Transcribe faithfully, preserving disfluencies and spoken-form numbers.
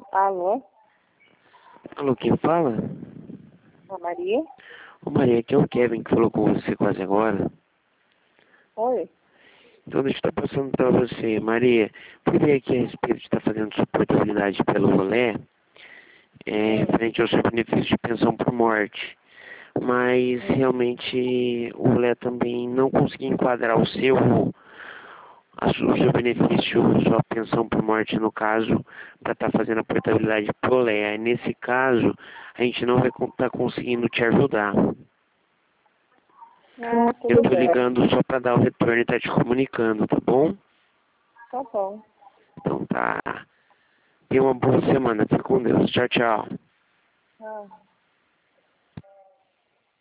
Alô? Alô, quem fala? A Maria? Ô Maria, aqui é o Kevin que falou com você quase agora. Oi. Então deixa eu estar passando para você. Maria, por aqui a respeito de estar fazendo suportabilidade pelo rolê, é, referente ao seu benefício de pensão por morte. Mas realmente o rolê também não conseguiu enquadrar o seu, a su- o seu benefício, sua pensão por morte no caso, para estar fazendo a portabilidade pro rolê. Aí, nesse caso, a gente não vai estar conseguindo te ajudar. Ah, Eu tudo tô bem. ligando só pra dar o retorno e tá te comunicando, tá bom? Tá bom. Então tá. Tenha uma boa semana. Fica com Deus. Tchau, tchau. Ah.